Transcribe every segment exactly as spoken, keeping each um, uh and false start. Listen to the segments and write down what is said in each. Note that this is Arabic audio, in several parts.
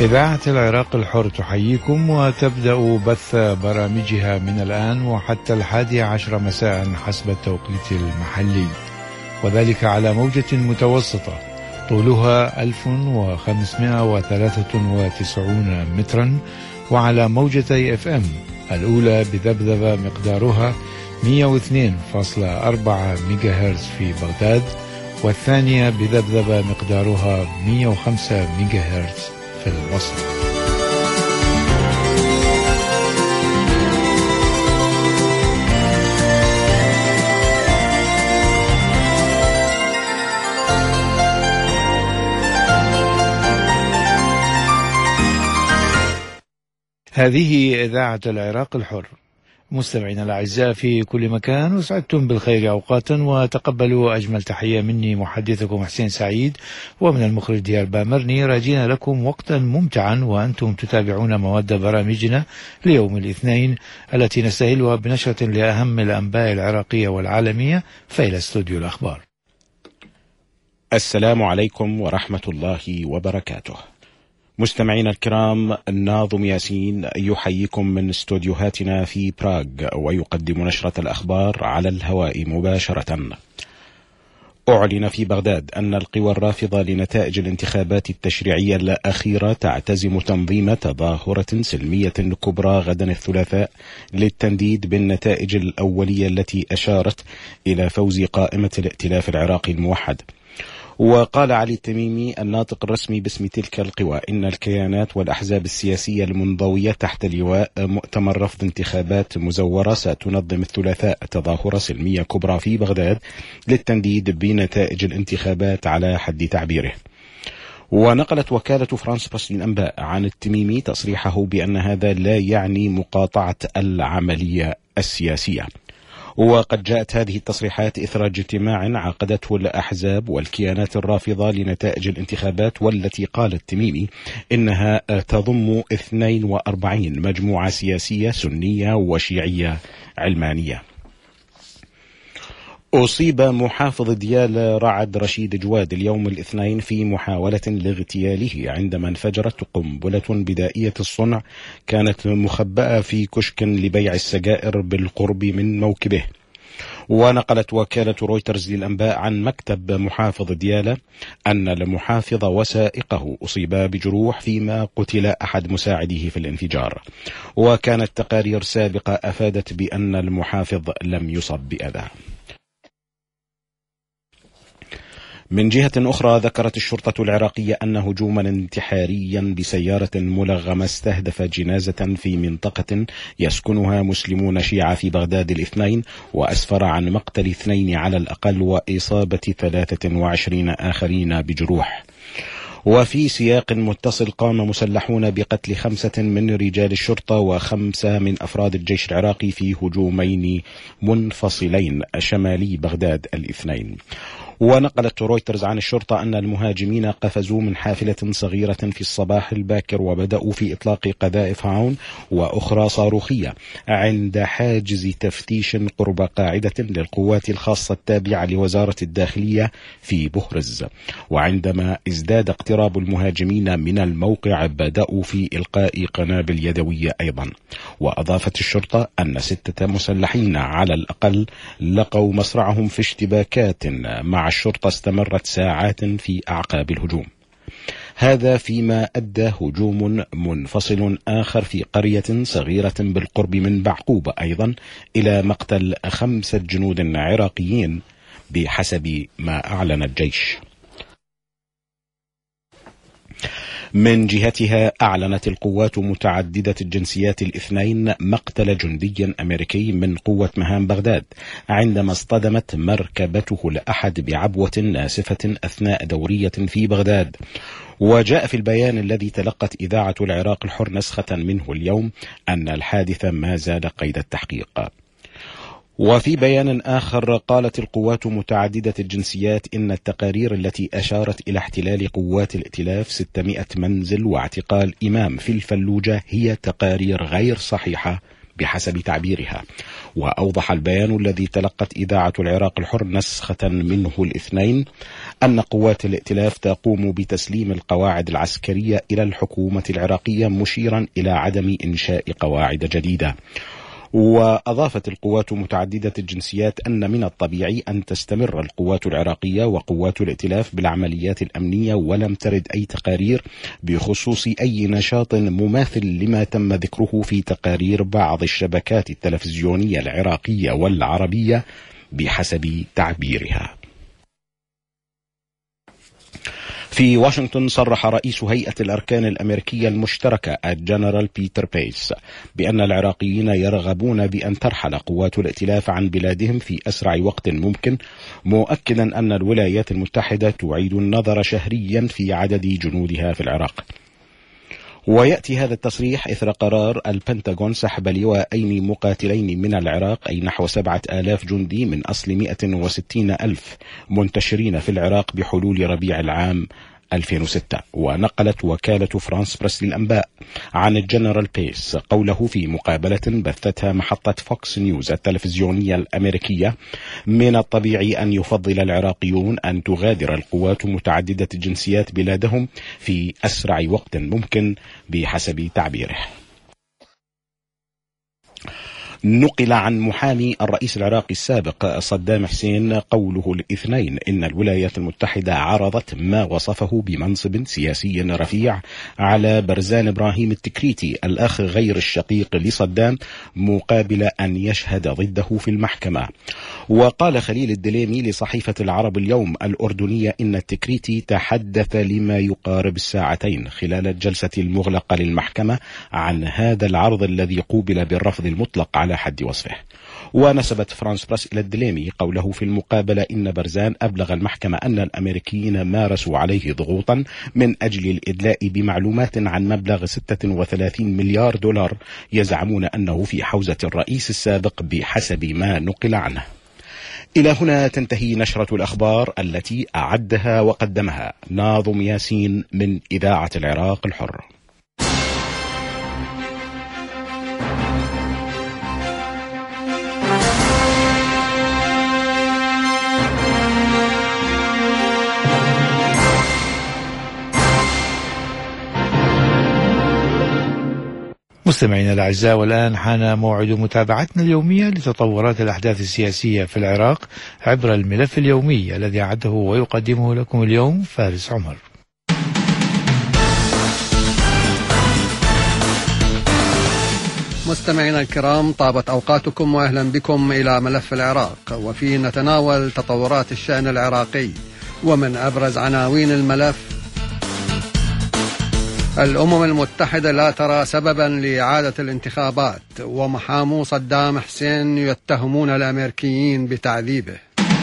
إذاعة العراق الحر تحييكم وتبدأ بث برامجها من الآن وحتى الحادية عشر مساء حسب التوقيت المحلي، وذلك على موجة متوسطة طولها ألف وخمسمائة وثلاثة وتسعين مترا، وعلى موجتي اف ام الأولى بذبذبة مقدارها مئة واثنين فاصلة أربعة ميجاهرتز في بغداد، والثانية بذبذبة مقدارها مئة وخمسة ميجاهرتز في الوسط. هذه إذاعة العراق الحر. مستمعينا الأعزاء في كل مكان، وسعدتم بالخير أوقاتا، وتقبلوا أجمل تحية مني محدثكم حسين سعيد ومن المخرج ديار بامرني، راجين لكم وقتا ممتعا وأنتم تتابعون مواد برامجنا ليوم الاثنين التي نستهلها بنشرة لأهم الأنباء العراقية والعالمية. فإلى استوديو الأخبار. السلام عليكم ورحمة الله وبركاته. مستمعينا الكرام، الناظم ياسين يحييكم من استوديوهاتنا في براغ ويقدم نشرة الأخبار على الهواء مباشرة. أعلن في بغداد أن القوى الرافضة لنتائج الانتخابات التشريعية الأخيرة تعتزم تنظيم تظاهرة سلمية كبرى غدا الثلاثاء للتنديد بالنتائج الأولية التي أشارت إلى فوز قائمة الائتلاف العراقي الموحد. وقال علي التميمي الناطق الرسمي باسم تلك القوى إن الكيانات والأحزاب السياسية المنضوية تحت لواء مؤتمر رفض انتخابات مزورة ستنظم الثلاثاء تظاهرة سلمية كبرى في بغداد للتنديد بنتائج الانتخابات على حد تعبيره. ونقلت وكالة فرانس بريس للأنباء عن التميمي تصريحه بأن هذا لا يعني مقاطعة العملية السياسية. وقد جاءت هذه التصريحات إثر اجتماع عقدته الأحزاب والكيانات الرافضة لنتائج الانتخابات، والتي قال التميمي إنها تضم اثنين وأربعين مجموعة سياسية سنية وشيعية علمانية. أصيب محافظ ديال رعد رشيد جواد اليوم الاثنين في محاولة لاغتياله عندما انفجرت قنبلة بدائية الصنع كانت مخبأة في كشك لبيع السجائر بالقرب من موكبه. ونقلت وكالة رويترز للأنباء عن مكتب محافظ ديالى أن المحافظ وسائقه أصيبا بجروح فيما قتل أحد مساعديه في الانفجار. وكانت تقارير سابقة أفادت بأن المحافظ لم يصب بأذى. من جهة أخرى، ذكرت الشرطة العراقية أن هجوما انتحاريا بسيارة ملغمة استهدف جنازة في منطقة يسكنها مسلمون شيعة في بغداد الاثنين، وأسفر عن مقتل اثنين على الأقل وإصابة ثلاثة وعشرين آخرين بجروح. وفي سياق متصل، قام مسلحون بقتل خمسة من رجال الشرطة وخمسة من أفراد الجيش العراقي في هجومين منفصلين شمالي بغداد الاثنين. ونقلت رويترز عن الشرطة أن المهاجمين قفزوا من حافلة صغيرة في الصباح الباكر وبدأوا في إطلاق قذائف هاون وأخرى صاروخية عند حاجز تفتيش قرب قاعدة للقوات الخاصة التابعة لوزارة الداخلية في بهرز. وعندما ازداد اقتراب المهاجمين من الموقع بدأوا في إلقاء قنابل يدوية أيضا. وأضافت الشرطة أن ستة مسلحين على الأقل لقوا مصرعهم في اشتباكات مع الشرطة استمرت ساعات في أعقاب الهجوم. هذا فيما أدى هجوم منفصل آخر في قرية صغيرة بالقرب من بعقوبة أيضا إلى مقتل خمسة جنود عراقيين بحسب ما أعلن الجيش. من جهتها، أعلنت القوات متعددة الجنسيات الاثنين مقتل جندي أمريكي من قوة مهام بغداد عندما اصطدمت مركبته الأحد بعبوة ناسفة أثناء دورية في بغداد. وجاء في البيان الذي تلقت إذاعة العراق الحر نسخة منه اليوم أن الحادث ما زال قيد التحقيق. وفي بيان آخر، قالت القوات متعددة الجنسيات إن التقارير التي أشارت إلى احتلال قوات الائتلاف ستمائة منزل واعتقال إمام في الفلوجة هي تقارير غير صحيحة بحسب تعبيرها. وأوضح البيان الذي تلقت إذاعة العراق الحر نسخة منه الاثنين أن قوات الائتلاف تقوم بتسليم القواعد العسكرية إلى الحكومة العراقية، مشيرا إلى عدم إنشاء قواعد جديدة. وأضافت القوات متعددة الجنسيات أن من الطبيعي أن تستمر القوات العراقية وقوات الائتلاف بالعمليات الأمنية، ولم ترد أي تقارير بخصوص أي نشاط مماثل لما تم ذكره في تقارير بعض الشبكات التلفزيونية العراقية والعربية بحسب تعبيرها. في واشنطن صرح رئيس هيئة الأركان الأمريكية المشتركة الجنرال بيتر بيس بأن العراقيين يرغبون بأن ترحل قوات الائتلاف عن بلادهم في أسرع وقت ممكن، مؤكدا أن الولايات المتحدة تعيد النظر شهريا في عدد جنودها في العراق. ويأتي هذا التصريح إثر قرار البنتاغون سحب لواءين مقاتلين من العراق، أي نحو سبعة آلاف جندي من أصل مئة وستين ألف منتشرين في العراق بحلول ربيع العام ألفين وستة. ونقلت وكالة فرانس بريس للأنباء عن الجنرال بيس قوله في مقابلة بثتها محطة فوكس نيوز التلفزيونية الأمريكية: من الطبيعي أن يفضل العراقيون أن تغادر القوات متعددة الجنسيات بلادهم في أسرع وقت ممكن بحسب تعبيره. نقل عن محامي الرئيس العراقي السابق صدام حسين قوله الاثنين إن الولايات المتحدة عرضت ما وصفه بمنصب سياسي رفيع على برزان إبراهيم التكريتي الأخ غير الشقيق لصدام، مقابل أن يشهد ضده في المحكمة. وقال خليل الدليمي لصحيفة العرب اليوم الأردنية إن التكريتي تحدث لما يقارب الساعتين خلال الجلسة المغلقة للمحكمة عن هذا العرض الذي قوبل بالرفض المطلق على حد وصفه. ونسبت فرانس بريس إلى الدليمي قوله في المقابلة إن برزان أبلغ المحكمة أن الأمريكيين مارسوا عليه ضغوطا من أجل الإدلاء بمعلومات عن مبلغ ستة وثلاثين مليار دولار يزعمون أنه في حوزة الرئيس السابق بحسب ما نقل عنه. إلى هنا تنتهي نشرة الأخبار التي أعدها وقدمها ناظم ياسين من إذاعة العراق الحر. مستمعينا الأعزاء، والآن حان موعد متابعتنا اليومية لتطورات الأحداث السياسية في العراق عبر الملف اليومي الذي أعده ويقدمه لكم اليوم فارس عمر. مستمعينا الكرام، طابت أوقاتكم وأهلا بكم إلى ملف العراق، وفيه نتناول تطورات الشأن العراقي. ومن أبرز عناوين الملف: الأمم المتحدة لا ترى سببا لإعادة الانتخابات، ومحامو صدام حسين يتهمون الأمريكيين بتعذيبه.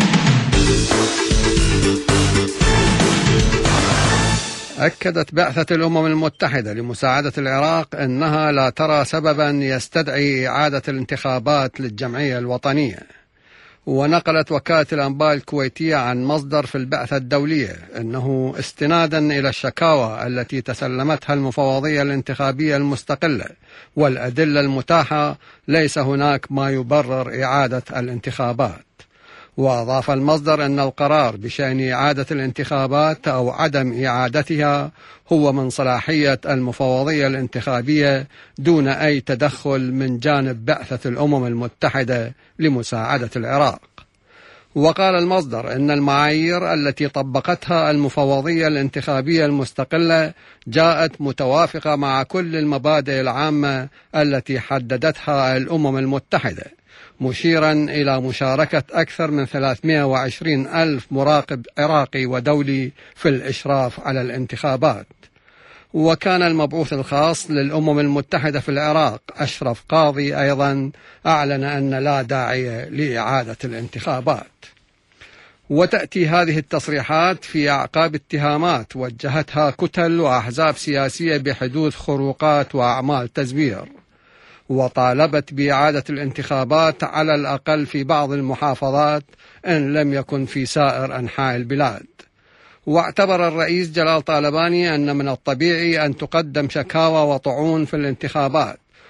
أكدت بعثة الأمم المتحدة لمساعدة العراق أنها لا ترى سببا يستدعي إعادة الانتخابات للجمعية الوطنية. ونقلت وكالة الأنباء الكويتية عن مصدر في البعثة الدولية أنه استنادا إلى الشكاوى التي تسلمتها المفوضية الانتخابية المستقلة والأدلة المتاحة، ليس هناك ما يبرر إعادة الانتخابات. وأضاف المصدر أن القرار بشأن إعادة الانتخابات أو عدم إعادتها هو من صلاحية المفوضية الانتخابية دون أي تدخل من جانب بعثة الأمم المتحدة لمساعدة العراق. وقال المصدر أن المعايير التي طبقتها المفوضية الانتخابية المستقلة جاءت متوافقة مع كل المبادئ العامة التي حددتها الأمم المتحدة، مشيرا إلى مشاركة أكثر من ثلاثمئة وعشرين ألف مراقب عراقي ودولي في الإشراف على الانتخابات. وكان المبعوث الخاص للأمم المتحدة في العراق أشرف قاضي أيضا أعلن أن لا داعي لإعادة الانتخابات. وتأتي هذه التصريحات في أعقاب اتهامات وجهتها كتل وأحزاب سياسية بحدوث خروقات وأعمال تزوير، وطالبت بإعادة الانتخابات على الأقل في بعض المحافظات إن لم يكن في سائر أنحاء البلاد. واعتبر الرئيس جلال طالباني أن من الطبيعي أن تقدم شكاوى وطعون في الانتخابات،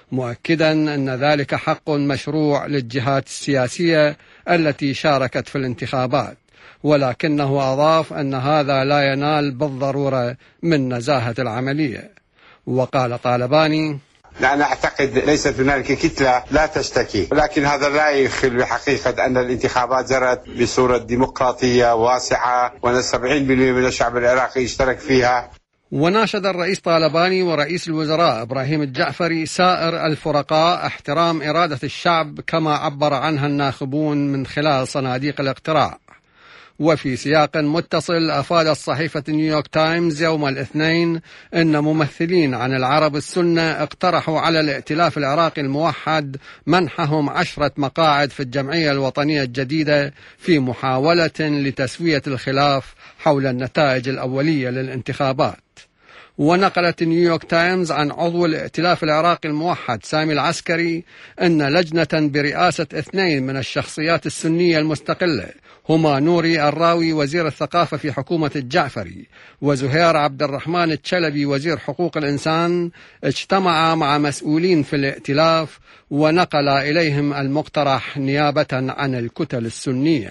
مؤكدا أن ذلك حق مشروع للجهات السياسية التي شاركت في الانتخابات، ولكنه أضاف أن هذا لا ينال بالضرورة من نزاهة العملية. وقال طالباني: أنا أعتقد ليست هنالك كتلة لا تشتكي، ولكن هذا لا يخل بحقيقة أن الانتخابات جرت بصورة ديمقراطية واسعة، وأن سبعين بالمئة من الشعب العراقي اشترك فيها. وناشد الرئيس طالباني ورئيس الوزراء إبراهيم الجعفري سائر الفرقاء احترام إرادة الشعب كما عبر عنها الناخبون من خلال صناديق الاقتراع. وفي سياق متصل أفادت صحيفة نيويورك تايمز يوم الاثنين أن ممثلين عن العرب السنة اقترحوا على الائتلاف العراقي الموحد منحهم عشرة مقاعد في الجمعية الوطنية الجديدة في محاولة لتسوية الخلاف حول النتائج الأولية للانتخابات. ونقلت نيويورك تايمز عن عضو الائتلاف العراقي الموحد سامي العسكري أن لجنة برئاسة اثنين من الشخصيات السنية المستقلة هما نوري الراوي وزير الثقافة في حكومة الجعفري وزهير عبد الرحمن التشلبي وزير حقوق الإنسان اجتمعا مع مسؤولين في الائتلاف ونقل إليهم المقترح نيابة عن الكتل السنية.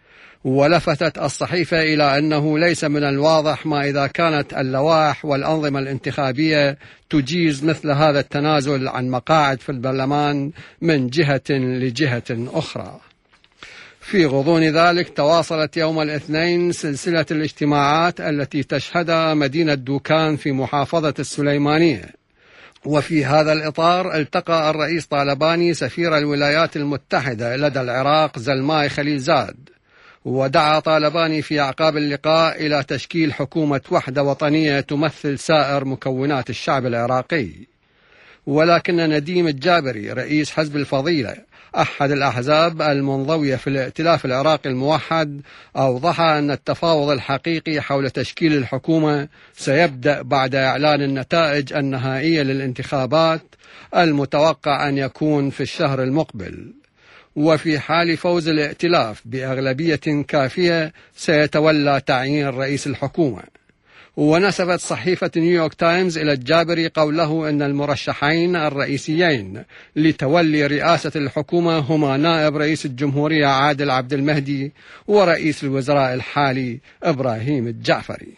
ولفتت الصحيفة إلى أنه ليس من الواضح ما إذا كانت اللوائح والأنظمة الانتخابية تجيز مثل هذا التنازل عن مقاعد في البرلمان من جهة لجهة أخرى. في غضون ذلك تواصلت يوم الاثنين سلسلة الاجتماعات التي تشهدها مدينة دوكان في محافظة السليمانية. وفي هذا الإطار التقى الرئيس طالباني سفير الولايات المتحدة لدى العراق زلماي خليلزاد، ودعا طالباني في أعقاب اللقاء إلى تشكيل حكومة وحدة وطنية تمثل سائر مكونات الشعب العراقي. ولكن نديم الجابري رئيس حزب الفضيلة أحد الأحزاب المنضوية في الائتلاف العراقي الموحد أوضح أن التفاوض الحقيقي حول تشكيل الحكومة سيبدأ بعد إعلان النتائج النهائية للانتخابات المتوقع أن يكون في الشهر المقبل. وفي حال فوز الائتلاف بأغلبية كافية سيتولى تعيين رئيس الحكومة. ونسبت صحيفة نيويورك تايمز إلى الجابري قوله أن المرشحين الرئيسيين لتولي رئاسة الحكومة هما نائب رئيس الجمهورية عادل عبد المهدي ورئيس الوزراء الحالي إبراهيم الجعفري.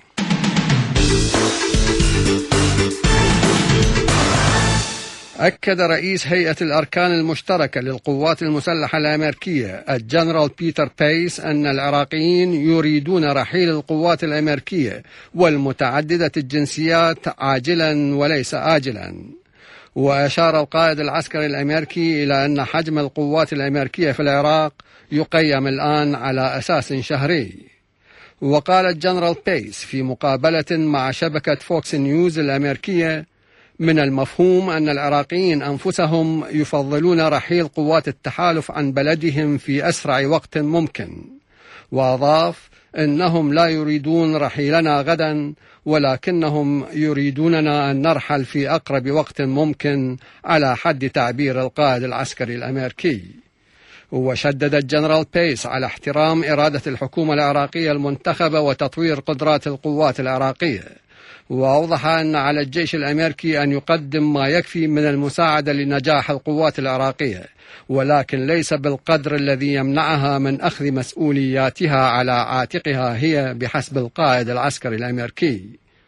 أكد رئيس هيئة الأركان المشتركة للقوات المسلحة الأمريكية الجنرال بيتر بيس أن العراقيين يريدون رحيل القوات الأمريكية والمتعددة الجنسيات عاجلا وليس آجلا. وأشار القائد العسكري الأمريكي إلى أن حجم القوات الأمريكية في العراق يقيم الآن على أساس شهري. وقال الجنرال بيس في مقابلة مع شبكة فوكس نيوز الأمريكية: من المفهوم أن العراقيين أنفسهم يفضلون رحيل قوات التحالف عن بلدهم في أسرع وقت ممكن. وأضاف أنهم لا يريدون رحيلنا غدا، ولكنهم يريدوننا أن نرحل في أقرب وقت ممكن على حد تعبير القائد العسكري الأمريكي. وشدد الجنرال بيس على احترام إرادة الحكومة العراقية المنتخبة وتطوير قدرات القوات العراقية. وأوضح أن على الجيش الأمريكي أن يقدم ما يكفي من المساعدة لنجاح القوات العراقية، ولكن ليس بالقدر الذي يمنعها من أخذ مسؤولياتها على عاتقها هي بحسب القائد العسكري الأمريكي.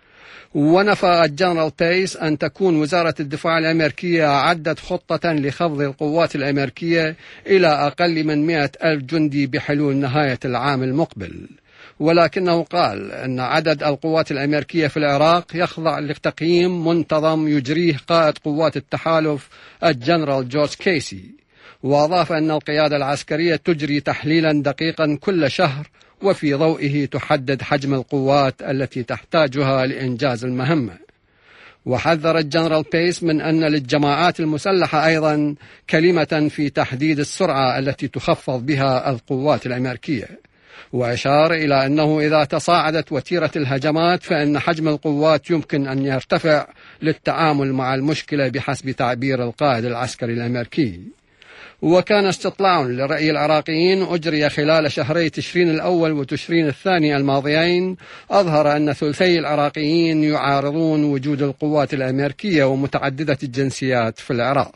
ونفى الجنرال بيس أن تكون وزارة الدفاع الأمريكية أعدت خطة لخفض القوات الأمريكية إلى أقل من مئة ألف جندي بحلول نهاية العام المقبل. ولكنه قال أن عدد القوات الأمريكية في العراق يخضع لتقييم منتظم يجريه قائد قوات التحالف الجنرال جورج كيسي. وأضاف أن القيادة العسكرية تجري تحليلا دقيقا كل شهر، وفي ضوئه تحدد حجم القوات التي تحتاجها لإنجاز المهمة. وحذر الجنرال بيس من أن للجماعات المسلحة أيضا كلمة في تحديد السرعة التي تخفض بها القوات الأمريكية. وأشار إلى أنه إذا تصاعدت وتيرة الهجمات فإن حجم القوات يمكن أن يرتفع للتعامل مع المشكلة بحسب تعبير القائد العسكري الأمريكي. وكان استطلاع لرأي العراقيين أجري خلال شهري تشرين الأول وتشرين الثاني الماضيين أظهر أن ثلثي العراقيين يعارضون وجود القوات الأمريكية ومتعددة الجنسيات في العراق.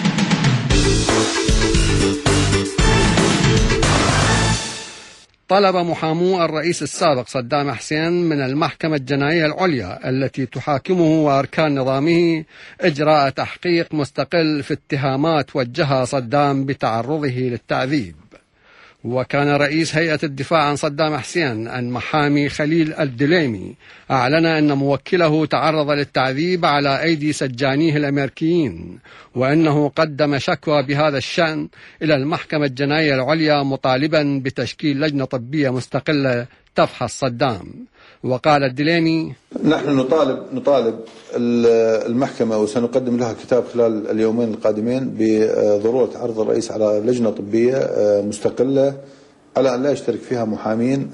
طلب محامو الرئيس السابق صدام حسين من المحكمة الجنائية العليا التي تحاكمه وأركان نظامه إجراء تحقيق مستقل في اتهامات وجهها صدام بتعرضه للتعذيب. وكان رئيس هيئة الدفاع عن صدام حسين المحامي خليل الدليمي أعلن أن موكله تعرض للتعذيب على أيدي سجانيه الأمريكيين، وأنه قدم شكوى بهذا الشأن إلى المحكمة الجنائية العليا مطالبا بتشكيل لجنة طبية مستقلة تفحص صدام. وقال الدليمي: نحن نطالب نطالب المحكمة وسنقدم لها كتاب خلال اليومين القادمين بضرورة عرض الرئيس على لجنة طبية مستقلة على أن لا يشترك فيها محامين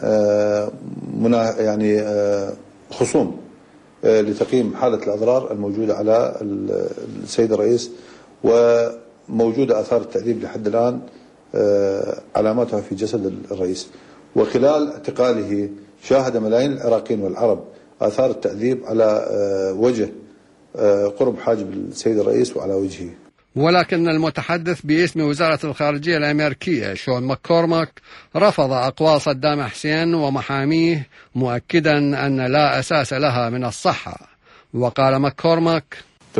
يعني خصوم لتقييم حالة الأضرار الموجودة على السيد الرئيس، وموجودة آثار التعذيب لحد الآن علاماتها في جسد الرئيس. وخلال اعتقاله شاهد ملايين العراقيين والعرب آثار التعذيب على وجه قرب حاجب السيد الرئيس وعلى وجهه. ولكن المتحدث باسم وزارة الخارجية الأمريكية شون ماككورماك رفض أقوال صدام حسين ومحاميه، مؤكدا أن لا أساس لها من الصحة. وقال ماككورماك: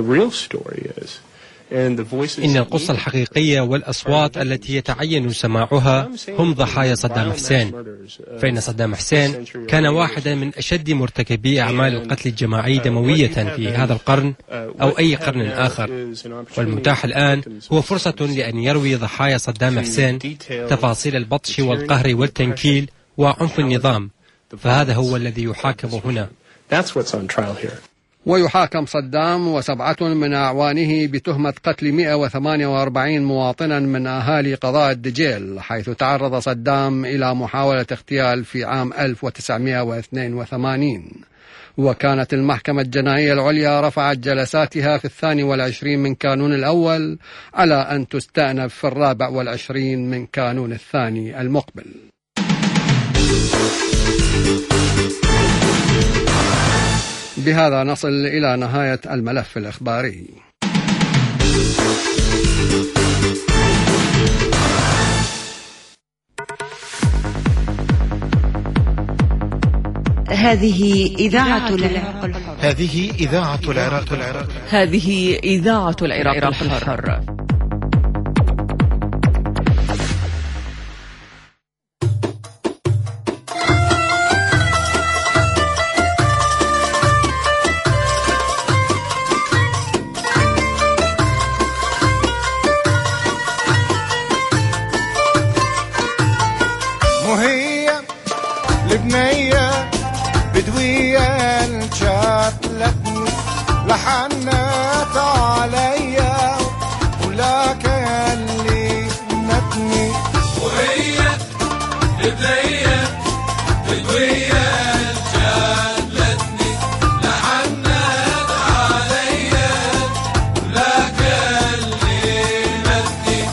إن القصة الحقيقية والأصوات التي يتعين سماعها هم ضحايا صدام حسين، فإن صدام حسين كان واحدا من أشد مرتكبي أعمال القتل الجماعي دموية في هذا القرن أو أي قرن آخر، والمتاح الآن هو فرصة لأن يروي ضحايا صدام حسين تفاصيل البطش والقهر والتنكيل وعنف النظام، فهذا هو الذي يحاكم هنا. ويحاكم صدام وسبعة من أعوانه بتهمة قتل مئة وثمانية وأربعين مواطنا من أهالي قضاء الدجيل، حيث تعرض صدام إلى محاولة اغتيال في عام ألف وتسعمئة واثنين وثمانين. وكانت المحكمة الجنائية العليا رفعت جلساتها في الثاني والعشرين من كانون الأول على أن تستأنف في الرابع والعشرين من كانون الثاني المقبل. بهذا نصل إلى نهاية الملف الإخباري. هذه إذاعة العراق الحر. هذه إذاعة العراق الحر. هذه إذاعة العراق الحر. مهية لبنية بدوية الجاتلتني لحنت عليا ولاك اللي نتني. مهية لبنية بدوية الجاتلتني لحنت عليا ولاك اللي نتني.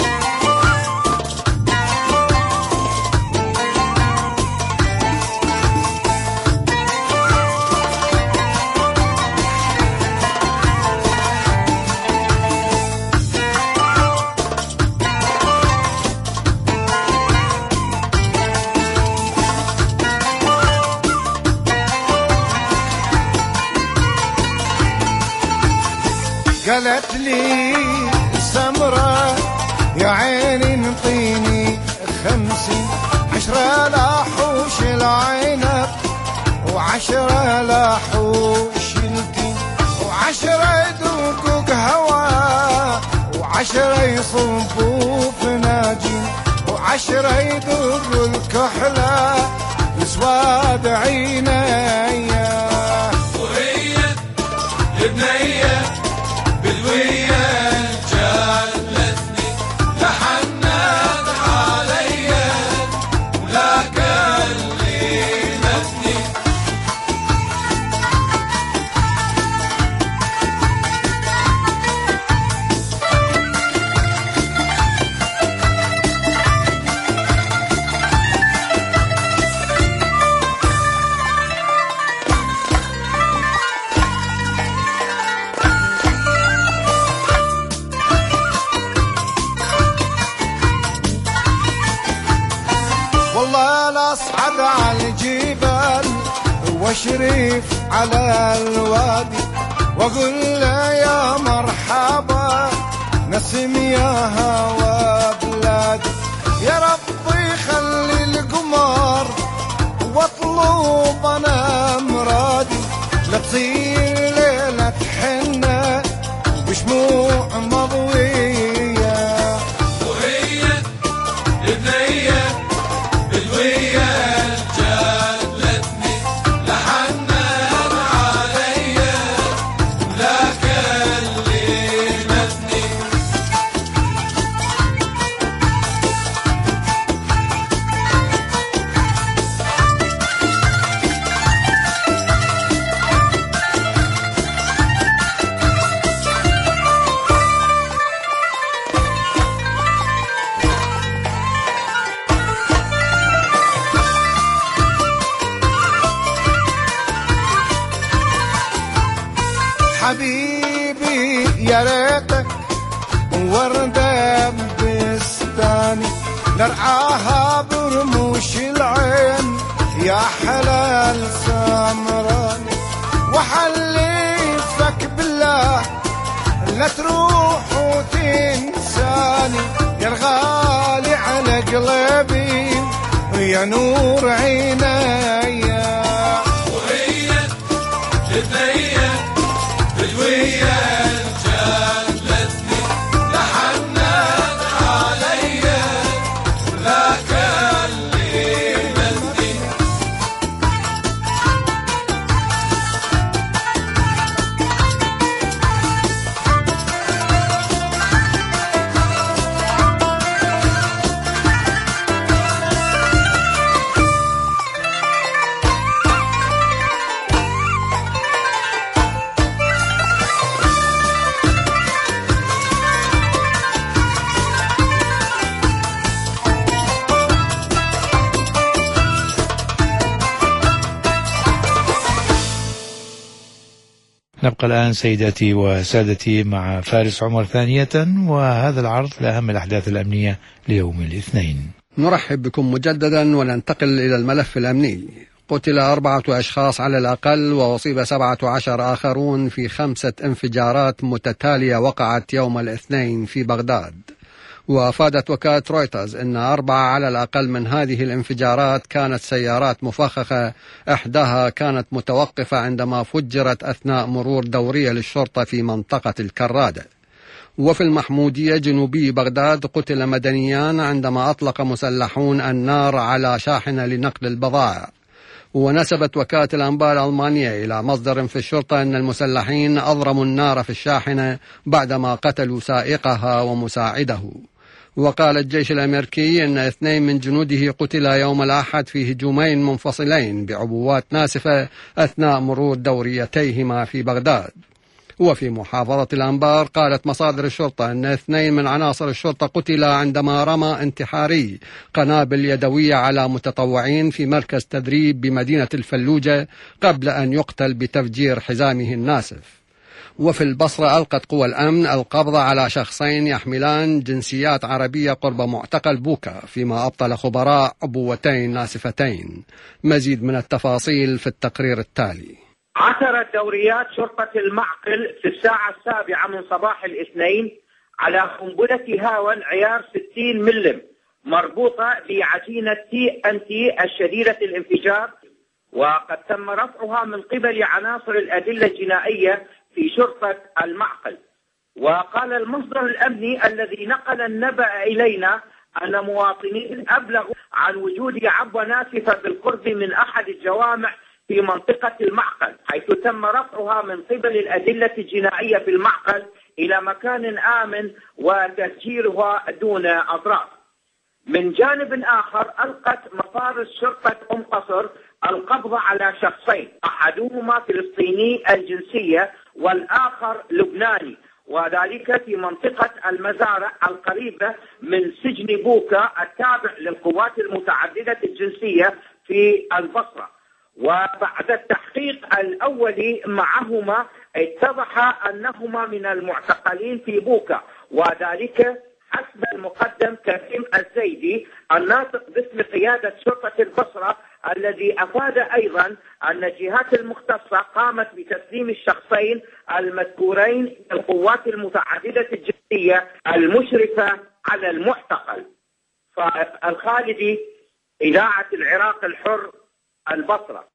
قالت لي سمرة يا عيني انطيني خمسين، عشرة لاحوش العنب وعشرة لاحوش التين، وعشرة يذوقوا قهوة وعشرة يصبوا فناجين، وعشرة يذوقوا الكحلة لسواد عينيا. وهي لبنية بدوية جلتني لحنت عليا ولاك اللي نتني. واشرف على الوادي واقول له يا مرحبا نسم يا هوا بلادي. يا ربي خلي القمر واطلب انا مرادي لا تصير ليلة حنة بشموع مضوية. وهي البنية بالوية جلتني لحنان عليا لا كلمتني. حبيبي يا ريتك وردة بستاني نرعاها برموش العين يا حلال سمراني. وحلفك بالله لا تروح وتنساني يا الغالي على قلبي يا نور عينيا. وهي البنية بالوية جلتني لحنان عليا لا كلمتني. نبقى الآن سيداتي وسادتي مع فارس عمر ثانية وهذا العرض لأهم الأحداث الأمنية ليوم الاثنين. نرحب بكم مجددا وننتقل إلى الملف الأمني. قتل أربعة أشخاص على الأقل وأصيب سبعة عشر آخرون في خمسة انفجارات متتالية وقعت يوم الاثنين في بغداد. وأفادت وكالة رويترز أن أربعة على الأقل من هذه الانفجارات كانت سيارات مفخخة، إحداها كانت متوقفة عندما فجرت أثناء مرور دورية للشرطة في منطقة الكرادة. وفي المحمودية جنوبي بغداد قتل مدنيان عندما أطلق مسلحون النار على شاحنة لنقل البضائع. ونسبت وكالة الأنباء الألمانية إلى مصدر في الشرطة أن المسلحين أضرموا النار في الشاحنة بعدما قتلوا سائقها ومساعده. وقال الجيش الأمريكي أن اثنين من جنوده قتلا يوم الأحد في هجومين منفصلين بعبوات ناسفة أثناء مرور دوريتيهما في بغداد. وفي محافظة الأنبار قالت مصادر الشرطة أن اثنين من عناصر الشرطة قتلا عندما رمى انتحاري قنابل يدوية على متطوعين في مركز تدريب بمدينة الفلوجة قبل أن يقتل بتفجير حزامه الناسف. وفي البصرة ألقت قوى الأمن القبض على شخصين يحملان جنسيات عربية قرب معتقل بوكا، فيما أبطل خبراء عبوتين ناسفتين. مزيد من التفاصيل في التقرير التالي. عثرت دوريات شرطة المعقل في الساعة السابعة من صباح الاثنين على قنبلة هاون عيار ستين ملم مربوطة بعجينة تي أن تي الشديدة الانفجار، وقد تم رفعها من قبل عناصر الأدلة الجنائية في شرطة المعقل. وقال المصدر الأمني الذي نقل النبأ إلينا أن مواطنين أبلغوا عن وجود عبوة ناسفة بالقرب من أحد الجوامع في منطقة المعقل، حيث تم رفعها من قبل الأدلة الجنائية في المعقل إلى مكان آمن وتسجيلها دون أضرار. من جانب آخر ألقت مفارس شرطة أم قصر القبض على شخصين، أحدهما فلسطيني الجنسية والآخر لبناني، وذلك في منطقة المزارع القريبة من سجن بوكا التابع للقوات المتعددة الجنسية في البصرة. وبعد التحقيق الأولي معهما اتضح أنهما من المعتقلين في بوكا، وذلك حسب المقدم كريم الزيدي الناطق باسم قيادة شرطة البصرة الذي أفاد أيضا أن الجهات المختصة قامت بتسليم الشخصين المذكورين إلى القوات المتعددة الجنسية المشرفة على المعتقل. فالخالدي، إذاعة العراق الحر، البصرة.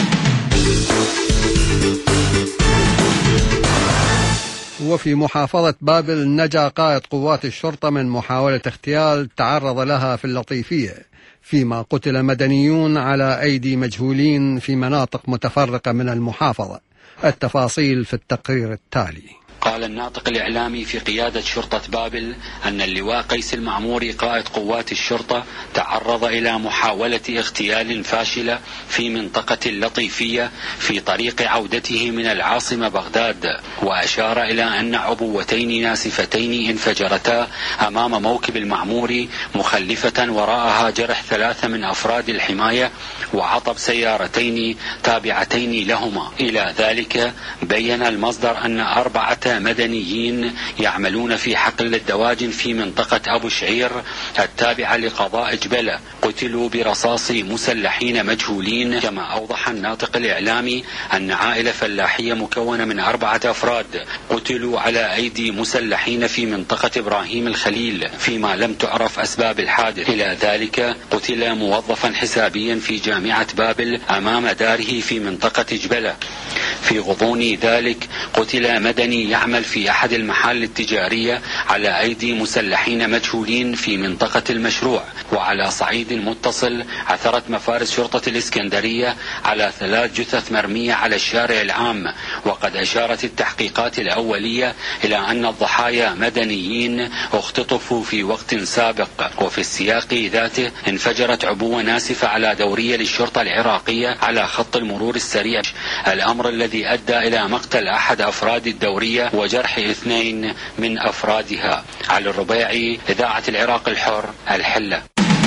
وفي محافظة بابل نجا قائد قوات الشرطة من محاولة اغتيال تعرض لها في اللطيفية، فيما قتل مدنيون على أيدي مجهولين في مناطق متفرقة من المحافظة. التفاصيل في التقرير التالي. قال الناطق الإعلامي في قيادة شرطة بابل أن اللواء قيس المعموري قائد قوات الشرطة تعرض إلى محاولة اغتيال فاشلة في منطقة اللطيفية في طريق عودته من العاصمة بغداد، وأشار إلى أن عبوتين ناسفتين انفجرتا أمام موكب المعموري مخلفة وراءها جرح ثلاثة من أفراد الحماية وعطب سيارتين تابعتين لهما. إلى ذلك بين المصدر أن أربعة مدنيين يعملون في حقل الدواجن في منطقة أبو شعير التابعة لقضاء جبلة قتلوا برصاص مسلحين مجهولين. كما أوضح الناطق الإعلامي أن عائلة فلاحية مكونة من أربعة أفراد قتلوا على أيدي مسلحين في منطقة إبراهيم الخليل فيما لم تعرف أسباب الحادث. إلى ذلك قتل موظفا حسابيا في جامعة بابل أمام داره في منطقة جبلة. في غضون ذلك قتل مدني يعمل في أحد المحال التجارية على أيدي مسلحين مجهولين في منطقة المشروع. وعلى صعيد متصل عثرت مفارس شرطة الإسكندرية على ثلاث جثث مرمية على الشارع العام، وقد أشارت التحقيقات الأولية إلى أن الضحايا مدنيين اختطفوا في وقت سابق. وفي السياق ذاته انفجرت عبوة ناسفة على دورية للشرطة العراقية على خط المرور السريع، الأمر الذي أدى إلى مقتل أحد أفراد الدورية وجرح اثنين من أفرادها. علي الربيعي، إذاعة العراق الحر، الحلة.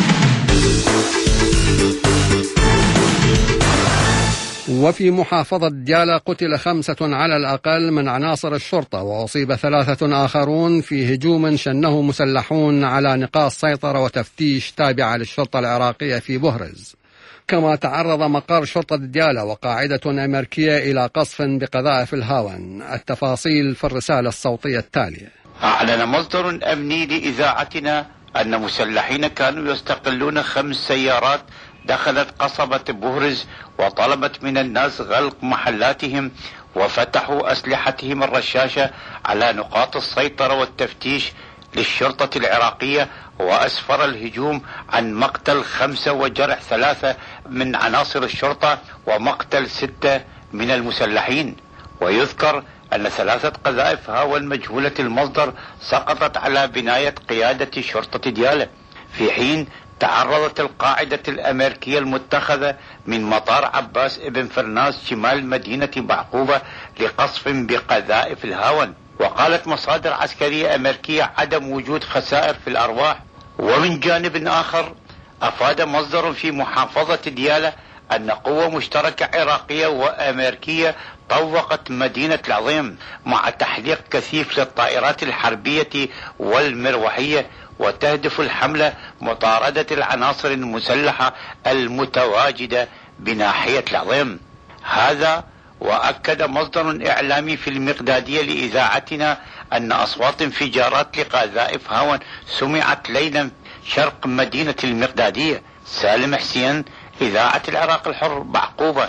وفي محافظة ديالى قتل خمسة على الأقل من عناصر الشرطة، وأصيب ثلاثة آخرون في هجوم شنه مسلحون على نقاط سيطرة وتفتيش تابعة للشرطة العراقية في بهرز. كما تعرض مقر شرطة ديالى وقاعدة أمريكية إلى قصف بقذائف الهاون. التفاصيل في الرسالة الصوتية التالية. أعلن مصدر أمني لإذاعتنا أن مسلحين كانوا يستقلون خمس سيارات دخلت قصبة بهرز وطلبت من الناس غلق محلاتهم وفتحوا أسلحتهم الرشاشة على نقاط السيطرة والتفتيش للشرطة العراقية، وأسفر الهجوم عن مقتل خمسة وجرح ثلاثة من عناصر الشرطة ومقتل ستة من المسلحين. ويذكر أن ثلاثة قذائف هاون مجهولة المصدر سقطت على بناية قيادة شرطة ديالى، في حين تعرضت القاعدة الأمريكية المتخذة من مطار عباس ابن فرناس شمال مدينة بعقوبة لقصف بقذائف الهاون. وقالت مصادر عسكرية أمريكية عدم وجود خسائر في الأرواح. ومن جانب آخر أفاد مصدر في محافظة ديالى أن قوة مشتركة عراقية وأمريكية طوقت مدينة العظيم مع تحليق كثيف للطائرات الحربية والمروحية، وتهدف الحملة مطاردة العناصر المسلحة المتواجدة بناحية العظيم. هذا وأكد مصدر إعلامي في المقدادية لإذاعتنا أن أصوات انفجارات لقذائف هاون سمعت ليلا شرق مدينة المقدادية. سالم حسين، إذاعة العراق الحر، بعقوبة.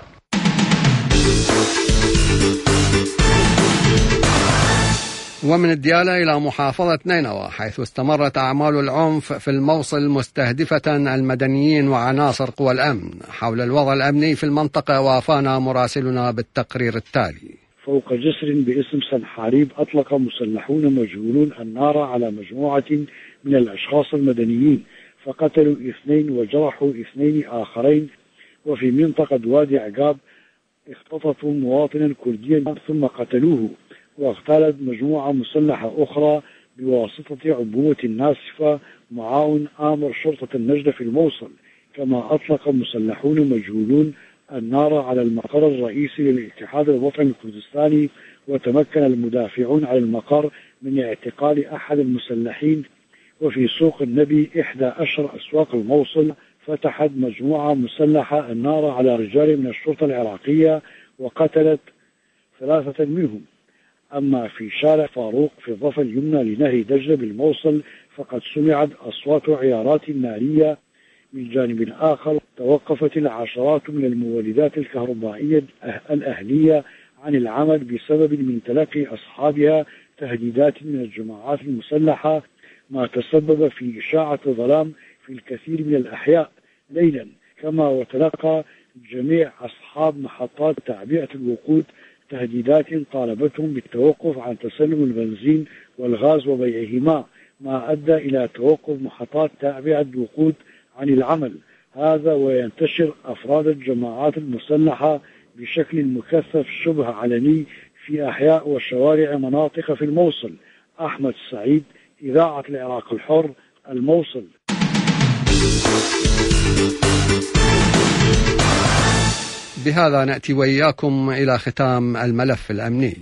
ومن الديالى إلى محافظة نينوى، حيث استمرت أعمال العنف في الموصل مستهدفة المدنيين وعناصر قوى الأمن. حول الوضع الأمني في المنطقة وافانا مراسلنا بالتقرير التالي. فوق جسر باسم سنحاريب أطلق مسلحون مجهولون النار على مجموعة من الأشخاص المدنيين، فقتلوا اثنين وجرحوا اثنين آخرين. وفي منطقة وادي عقاب اختطفوا مواطنا كرديا ثم قتلوه، واغتالت مجموعة مسلحة أخرى بواسطة عبوة ناسفة معاون آمر شرطة النجدة في الموصل. كما أطلق مسلحون مجهولون النار على المقر الرئيسي للاتحاد الوطني الكردستاني، وتمكن المدافعون على المقر من اعتقال أحد المسلحين. وفي سوق النبي إحدى أشهر أسواق الموصل فتحت مجموعة مسلحة النار على رجال من الشرطة العراقية وقتلت ثلاثة منهم. أما في شارع فاروق في الضفة اليمنى لنهر دجلة بالموصل فقد سمعت أصوات عيارات نارية. من جانب آخر توقفت العشرات من المولدات الكهربائية الأهلية عن العمل بسبب من تلقي أصحابها تهديدات من الجماعات المسلحة، ما تسبب في إشاعة ظلام في الكثير من الأحياء ليلا. كما وتلقى جميع أصحاب محطات تعبئة الوقود تهديدات طالبتهم بالتوقف عن تسلم البنزين والغاز وبيعهما، ما أدى إلى توقف محطات تعبئة الوقود عن العمل. هذا وينتشر أفراد الجماعات المسلحة بشكل مكثف شبه علني في أحياء وشوارع مناطق في الموصل. أحمد سعيد، إذاعة العراق الحر، الموصل. بهذا نأتي وإياكم إلى ختام الملف الأمني.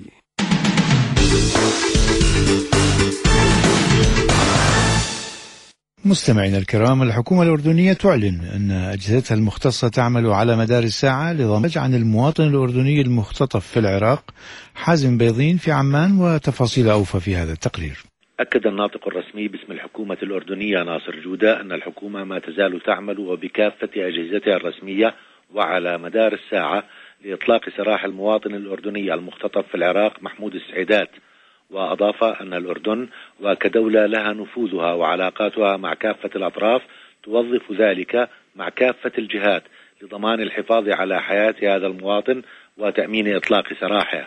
مستمعينا الكرام، الحكومة الأردنية تعلن أن أجهزتها المختصة تعمل على مدار الساعة لضمان عن المواطن الأردني المختطف في العراق حازم بيضين في عمان، وتفاصيل أوفى في هذا التقرير. أكد الناطق الرسمي باسم الحكومة الأردنية ناصر جودة أن الحكومة ما تزال تعمل وبكافة أجهزتها الرسمية وعلى مدار الساعة لإطلاق سراح المواطن الأردني المختطف في العراق محمود السعيدات. وأضاف أن الأردن وكدولة لها نفوذها وعلاقاتها مع كافة الأطراف توظف ذلك مع كافة الجهات لضمان الحفاظ على حياة هذا المواطن وتأمين إطلاق سراحه.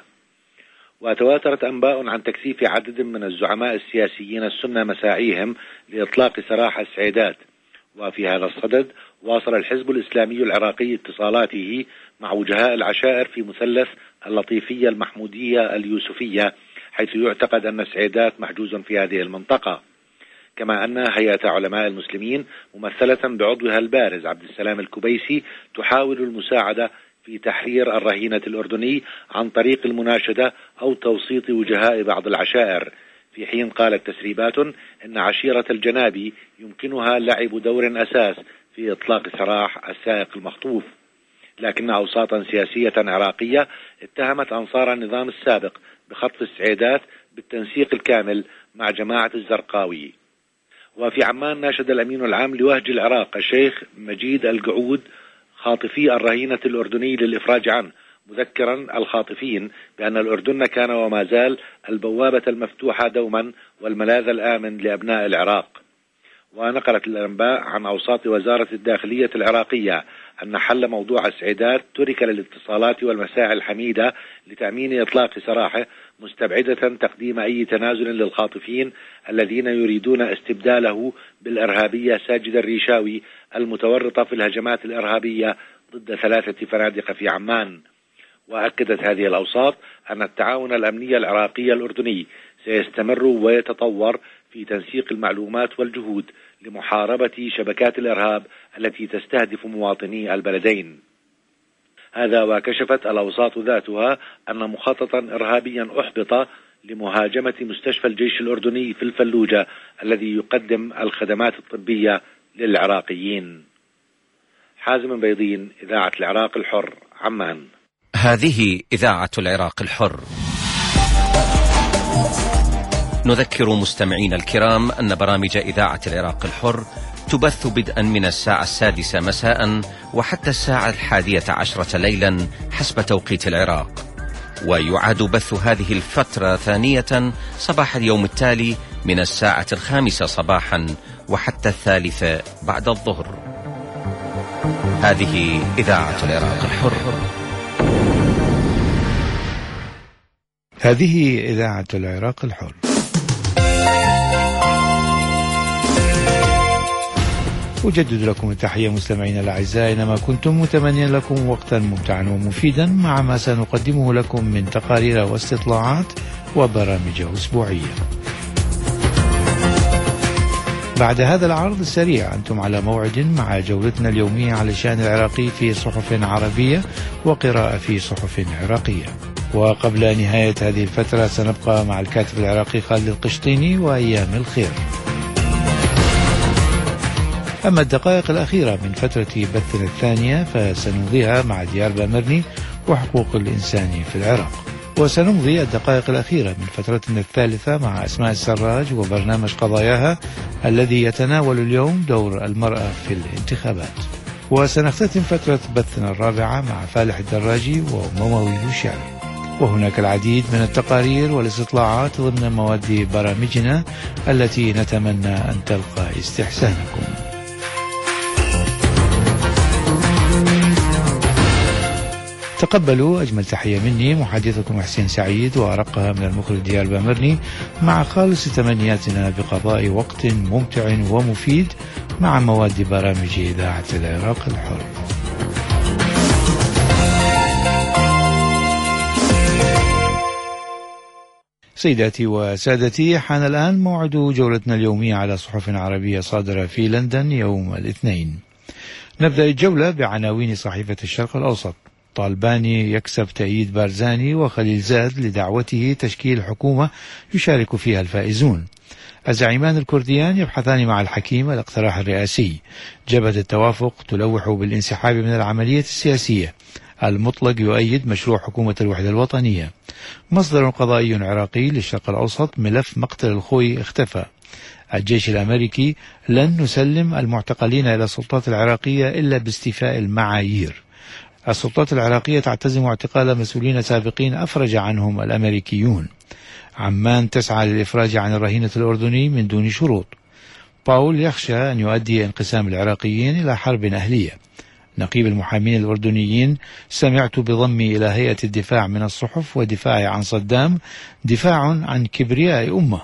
وتواترت أنباء عن تكثيف عدد من الزعماء السياسيين السنة مساعيهم لإطلاق سراح السعيدات. وفي هذا الصدد واصل الحزب الإسلامي العراقي اتصالاته مع وجهاء العشائر في مثلث اللطيفية المحمودية اليوسفية، حيث يعتقد أن السعيدات محجوز في هذه المنطقة. كما أن هيئة علماء المسلمين ممثلة بعضوها البارز عبد السلام الكبيسي تحاول المساعدة في تحرير الرهينة الأردني عن طريق المناشدة أو توسيط وجهاء بعض العشائر، في حين قالت تسريبات أن عشيرة الجنابي يمكنها لعب دور أساس في إطلاق سراح السائق المخطوف. لكن أوساطا سياسية عراقية اتهمت أنصار النظام السابق بخطف السعيدات بالتنسيق الكامل مع جماعة الزرقاوي. وفي عمان ناشد الأمين العام لوهج العراق الشيخ مجيد القعود خاطفي الرهينة الأردني للإفراج عنه، مذكرا الخاطفين بأن الأردن كان وما زال البوابة المفتوحة دوما والملاذ الآمن لأبناء العراق. ونقلت الأنباء عن أوساط وزارة الداخلية العراقية أن حل موضوع السعيدات ترك للاتصالات والمساعي الحميدة لتأمين إطلاق سراحه، مستبعدة تقديم أي تنازل للخاطفين الذين يريدون استبداله بالإرهابية ساجد الريشاوي المتورطة في الهجمات الإرهابية ضد ثلاثة فنادق في عمان. وأكدت هذه الأوساط أن التعاون الأمني العراقي الأردني سيستمر ويتطور في تنسيق المعلومات والجهود لمحاربة شبكات الإرهاب التي تستهدف مواطني البلدين. هذا وكشفت الأوساط ذاتها أن مخططا إرهابيا أحبط لمهاجمة مستشفى الجيش الأردني في الفلوجة الذي يقدم الخدمات الطبية للعراقيين. حازم بيضين، إذاعة العراق الحر، عمان. هذه إذاعة العراق الحر. نذكر مستمعين الكرام أن برامج إذاعة العراق الحر تبث بدءا من الساعة السادسة مساء وحتى الساعة الحادية عشرة ليلا حسب توقيت العراق، ويعاد بث هذه الفترة ثانية صباح اليوم التالي من الساعة الخامسة صباحا وحتى الثالثة بعد الظهر. هذه إذاعة العراق الحر. هذه إذاعة العراق الحر. أجدد لكم التحية مستمعينا الأعزاء، إنما كنتم متمنيا لكم وقتا ممتعا ومفيدا مع ما سنقدمه لكم من تقارير واستطلاعات وبرامج أسبوعية. بعد هذا العرض السريع أنتم على موعد مع جولتنا اليومية على الشأن العراقي في صحف عربية وقراءة في صحف عراقية. وقبل نهاية هذه الفترة سنبقى مع الكاتب العراقي خالد القشطيني وأيام الخير. أما الدقائق الأخيرة من فترة بثنا الثانية فسنمضيها مع ديار بامرني وحقوق الإنسان في العراق، وسنمضي الدقائق الأخيرة من فترتنا الثالثة مع أسماء السراج وبرنامج قضاياها الذي يتناول اليوم دور المرأة في الانتخابات، وسنختتم فترة بثنا الرابعة مع فالح الدراجي ومواويل الشعر. وهناك العديد من التقارير والاستطلاعات ضمن مواد برامجنا التي نتمنى أن تلقى استحسانكم. تقبلوا أجمل تحية مني محدثكم حسين سعيد، وأرقها من المخرج ديار بامرني، مع خالص تمنياتنا بقضاء وقت ممتع ومفيد مع مواد برامج إذاعة العراق الحر. سيداتي وسادتي، حان الآن موعد جولتنا اليومية على صحف عربية صادرة في لندن يوم الاثنين. نبدأ الجولة بعناوين صحيفة الشرق الأوسط. طالباني يكسب تأييد بارزاني وخليل زاد لدعوته تشكيل حكومة يشارك فيها الفائزون. الزعيمان الكرديان يبحثان مع الحكيم الاقتراح الرئاسي. جبهة التوافق تلوح بالانسحاب من العملية السياسية. المطلق يؤيد مشروع حكومة الوحدة الوطنية. مصدر قضائي عراقي للشرق الأوسط: ملف مقتل الخوي اختفى. الجيش الأمريكي: لن نسلم المعتقلين إلى السلطات العراقية إلا باستيفاء المعايير. السلطات العراقية تعتزم اعتقال مسؤولين سابقين أفرج عنهم الأمريكيون. عمان تسعى للإفراج عن الرهينة الأردني من دون شروط. باول يخشى أن يؤدي انقسام العراقيين إلى حرب أهلية. نقيب المحامين الأردنيين: سمعت بضمي إلى هيئة الدفاع من الصحف ودفاعي عن صدام دفاع عن كبرياء أمة.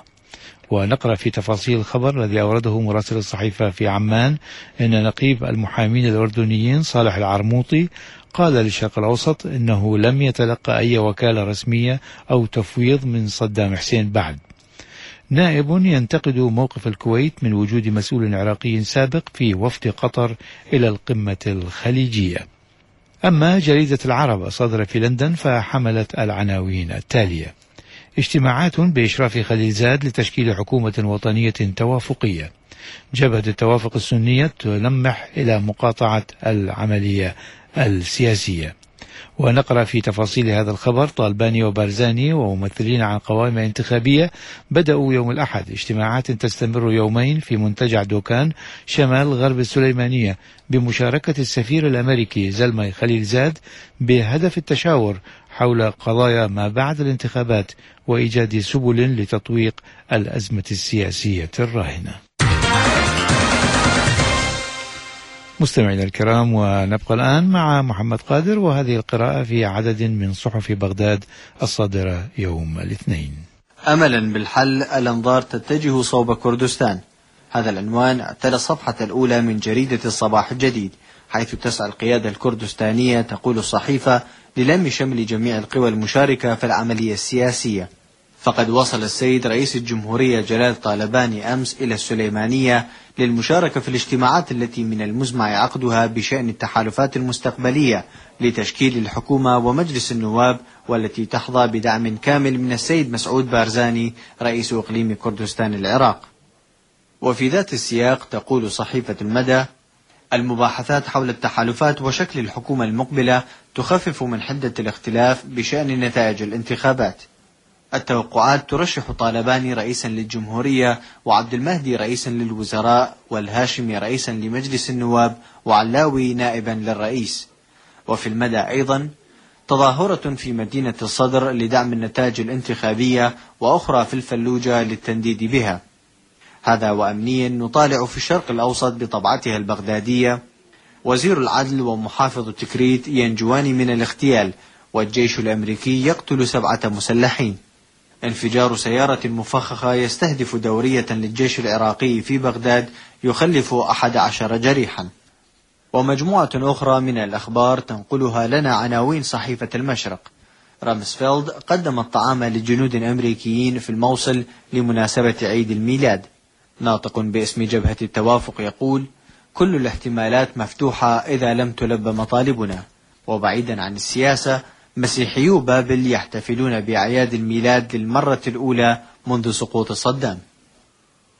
ونقرأ في تفاصيل الخبر الذي أورده مراسل الصحيفة في عمان أن نقيب المحامين الأردنيين صالح العرموطي قال للشرق الأوسط إنه لم يتلقى أي وكالة رسمية أو تفويض من صدام حسين بعد. نائب ينتقد موقف الكويت من وجود مسؤول عراقي سابق في وفد قطر إلى القمة الخليجية. أما جريدة العرب الصادرة في لندن فحملت العناوين التالية: اجتماعات بإشراف خليل زاد لتشكيل حكومة وطنية توافقية. جبهة التوافق السنية تلمح إلى مقاطعة العملية السياسية. ونقرأ في تفاصيل هذا الخبر: طالباني وبارزاني وممثلين عن قوائم انتخابية بدأوا يوم الأحد اجتماعات تستمر يومين في منتجع دوكان شمال غرب السليمانية بمشاركة السفير الأمريكي زلمي خليل زاد بهدف التشاور حول قضايا ما بعد الانتخابات وإيجاد سبل لتطويق الأزمة السياسية الراهنة. مستمعينا الكرام، ونبقى الآن مع محمد قادر وهذه القراءة في عدد من صحف بغداد الصادرة يوم الاثنين. أملا بالحل الأنظار تتجه صوب كردستان. هذا العنوان اعتلى الصفحة الأولى من جريدة الصباح الجديد، حيث تسعى القيادة الكردستانية تقول الصحيفة للم شمل جميع القوى المشاركة في العملية السياسية. فقد وصل السيد رئيس الجمهورية جلال طالباني أمس إلى السليمانية للمشاركة في الاجتماعات التي من المزمع عقدها بشأن التحالفات المستقبلية لتشكيل الحكومة ومجلس النواب، والتي تحظى بدعم كامل من السيد مسعود بارزاني رئيس إقليم كردستان العراق. وفي ذات السياق تقول صحيفة المدى: المباحثات حول التحالفات وشكل الحكومة المقبلة تخفف من حدة الاختلاف بشأن نتائج الانتخابات. التوقعات ترشح طالباني رئيسا للجمهورية، وعبد المهدي رئيسا للوزراء، والهاشمي رئيسا لمجلس النواب، وعلاوي نائبا للرئيس. وفي المدى أيضا تظاهرة في مدينة الصدر لدعم النتائج الانتخابية، وأخرى في الفلوجة للتنديد بها. هذا وأمنيا نطالع في الشرق الأوسط بطبعتها البغدادية: وزير العدل ومحافظ تكريت ينجوان من الاغتيال، والجيش الأمريكي يقتل سبعة مسلحين. انفجار سيارة مفخخة يستهدف دورية للجيش العراقي في بغداد يخلف أحد عشر جريحا. ومجموعة أخرى من الأخبار تنقلها لنا عناوين صحيفة المشرق: رامسفيلد قدم الطعام لجنود أمريكيين في الموصل لمناسبة عيد الميلاد. ناطق باسم جبهة التوافق يقول: كل الاحتمالات مفتوحة إذا لم تلبى مطالبنا. وبعيدا عن السياسة، مسيحيو بابل يحتفلون بأعياد الميلاد للمرة الأولى منذ سقوط صدام.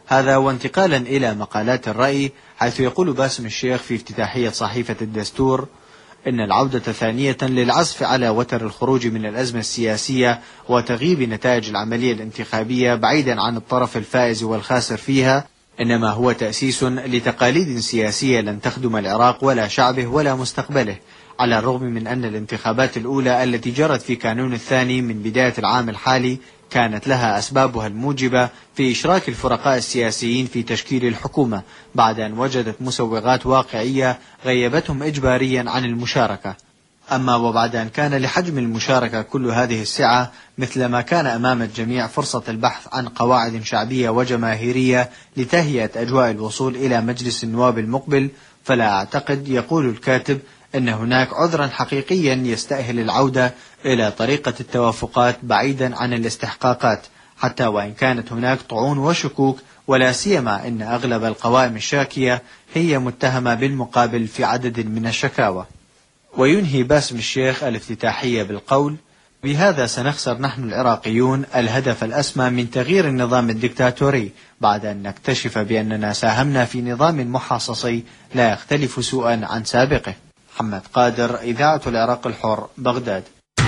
هذا وانتقالا إلى مقالات الرأي، حيث يقول باسم الشيخ في افتتاحية صحيفة الدستور إن العودة ثانية للعزف على وتر الخروج من الأزمة السياسية وتغييب نتائج العملية الانتخابية بعيدا عن الطرف الفائز والخاسر فيها، إنما هو تأسيس لتقاليد سياسية لن تخدم العراق ولا شعبه ولا مستقبله، على الرغم من أن الانتخابات الأولى التي جرت في كانون الثاني من بداية العام الحالي كانت لها أسبابها الموجبة في إشراك الفرقاء السياسيين في تشكيل الحكومة بعد أن وجدت مسوغات واقعية غيبتهم إجباريا عن المشاركة. أما وبعد أن كان لحجم المشاركة كل هذه السعة، مثلما كان أمام الجميع فرصة البحث عن قواعد شعبية وجماهيرية لتهيئة أجواء الوصول إلى مجلس النواب المقبل، فلا أعتقد، يقول الكاتب، أن هناك عذرا حقيقيا يستأهل العودة إلى طريقة التوافقات بعيدا عن الاستحقاقات، حتى وإن كانت هناك طعون وشكوك، ولا سيما أن أغلب القوائم الشاكية هي متهمة بالمقابل في عدد من الشكاوى. وينهي باسم الشيخ الافتتاحية بالقول: بهذا سنخسر نحن العراقيون الهدف الأسمى من تغيير النظام الدكتاتوري، بعد أن نكتشف بأننا ساهمنا في نظام محاصصي لا يختلف سوءا عن سابقه. محمد قادر، إذاعة العراق الحر، بغداد.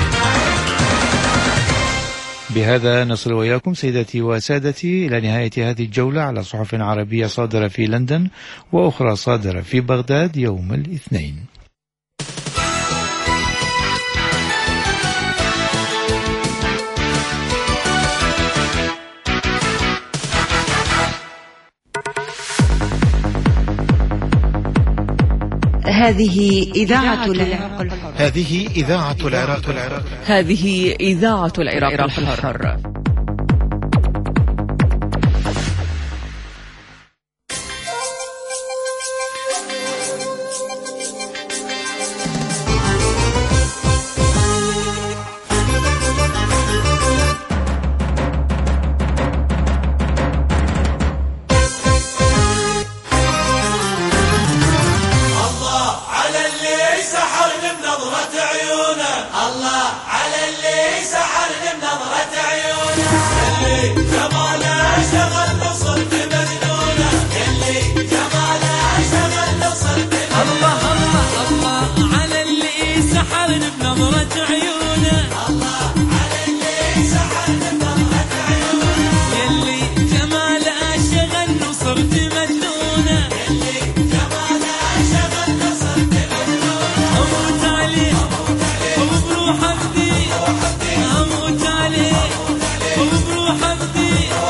بهذا نصل وإياكم سيداتي وسادتي إلى نهاية هذه الجولة على صحف عربية صادرة في لندن وأخرى صادرة في بغداد يوم الاثنين. هذه إذاعة العراق الحر. هذه إذاعة العراق الحر. هذه إذاعة العراق الحر. أموت عليه وبروح أفدي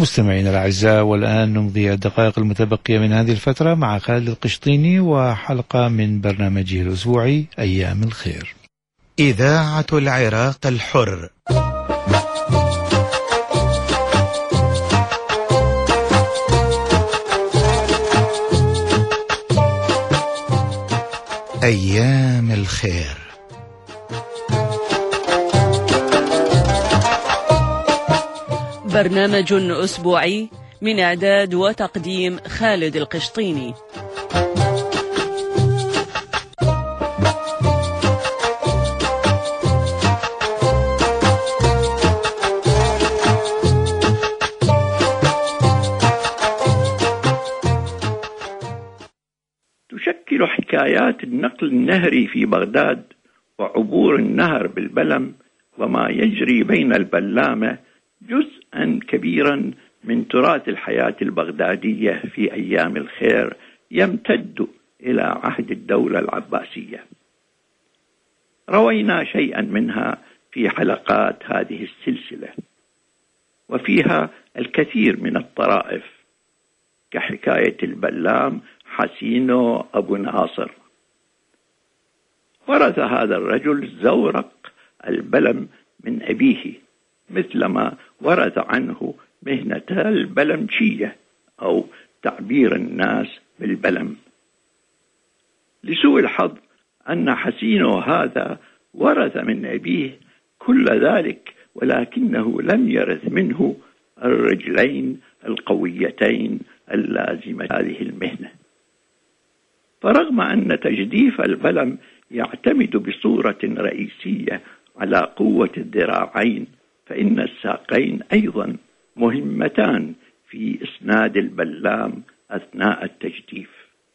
مستمعينا الأعزاء، والآن نمضي الدقائق المتبقية من هذه الفترة مع خالد القشطيني وحلقة من برنامجه الأسبوعي أيام الخير. إذاعة العراق الحر. أيام الخير. برنامج أسبوعي من إعداد وتقديم خالد القشطيني. تشكل حكايات النقل النهري في بغداد وعبور النهر بالبلم وما يجري بين البلامة جزءا كبيرا من تراث الحياة البغدادية في أيام الخير يمتد إلى عهد الدولة العباسية. روينا شيئا منها في حلقات هذه السلسلة، وفيها الكثير من الطرائف كحكاية البلام حسينو أبو ناصر. ورث هذا الرجل زورق البلم من أبيه، مثلما ورث عنه مهنة البلمشية أو تعبير الناس بالبلم. لسوء الحظ أن حسينو هذا ورث من أبيه كل ذلك، ولكنه لم يرث منه الرجلين القويتين اللازمة هذه المهنة. فرغم أن تجديف البلم يعتمد بصورة رئيسية على قوة الذراعين، فإن الساقين أيضا مهمتان في إسناد البلام أثناء التجديف.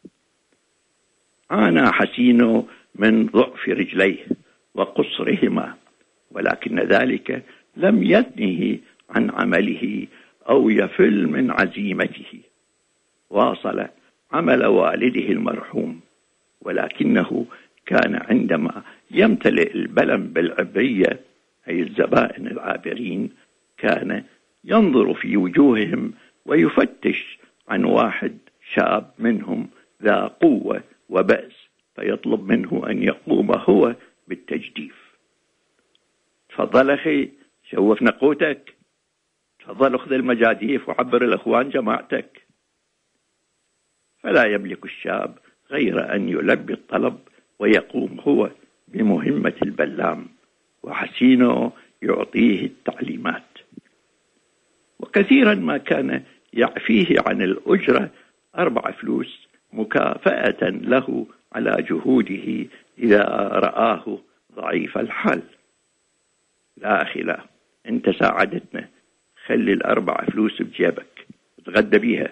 عانى حسينو من ضعف رجليه وقصرهما، ولكن ذلك لم يثنه عن عمله أو يفل من عزيمته. واصل عمل والده المرحوم، ولكنه كان عندما يمتلئ البلم بالعبرية أي الزبائن العابرين كان ينظر في وجوههم ويفتش عن واحد شاب منهم ذا قوة وبأس، فيطلب منه أن يقوم هو بالتجديف. تفضل أخي، شوف نقوتك، تفضل أخذ المجاديف وعبر الأخوان جماعتك. فلا يملك الشاب غير أن يلبي الطلب ويقوم هو بمهمة البلام، وحسينو يعطيه التعليمات. وكثيرا ما كان يعفيه عن الأجرة أربع فلوس مكافأة له على جهوده إذا رآه ضعيف الحال. لا أخي لا، أنت ساعدتنا، خلي الأربع فلوس بجيبك تغدى بيها.